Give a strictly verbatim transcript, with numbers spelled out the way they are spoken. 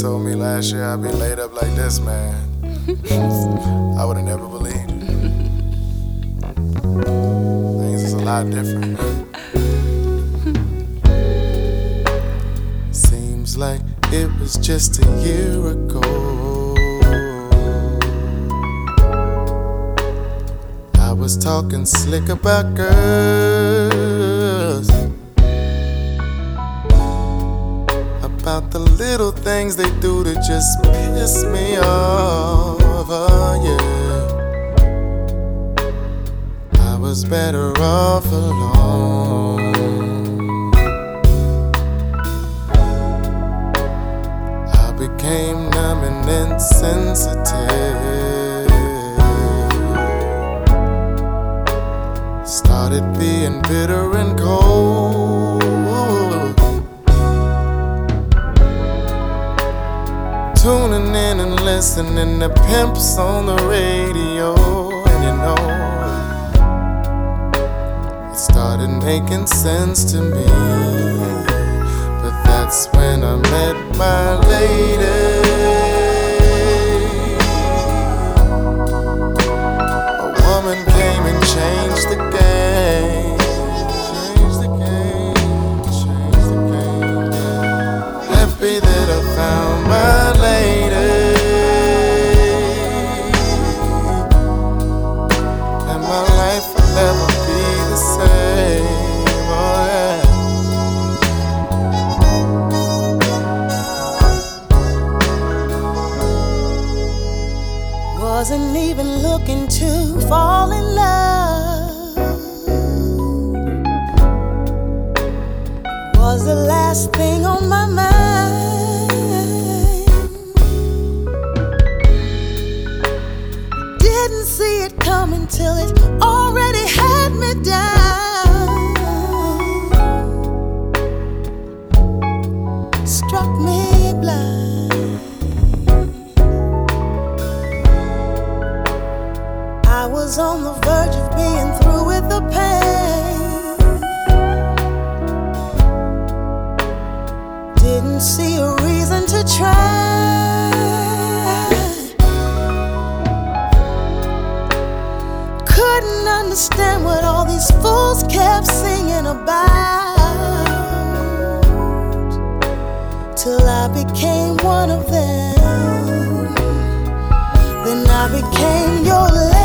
told me last year I'd be laid up like this, man, I would've never believed it. Things is a lot different. Seems like it was just a year ago. I was talking slick about girls, about the little things they do to just piss me off, oh yeah. I was better off alone. I became numb and insensitive, started being bitter and cold, tuning in and listening to pimps on the radio. And you know, it started making sense to me. But that's when I met my lady. A woman came and changed the game. Changed the game, changed the game. Happy that I found my lady, and my life will never be the same, oh yeah. Wasn't even looking to fall in love. Was the last thing on my mind. Didn't see it coming till it already had me down. Struck me blind. I was on the verge of being through with the pain. Didn't see a reason to try. Couldn't understand what all these fools kept singing about, till I became one of them. Then I became your lady.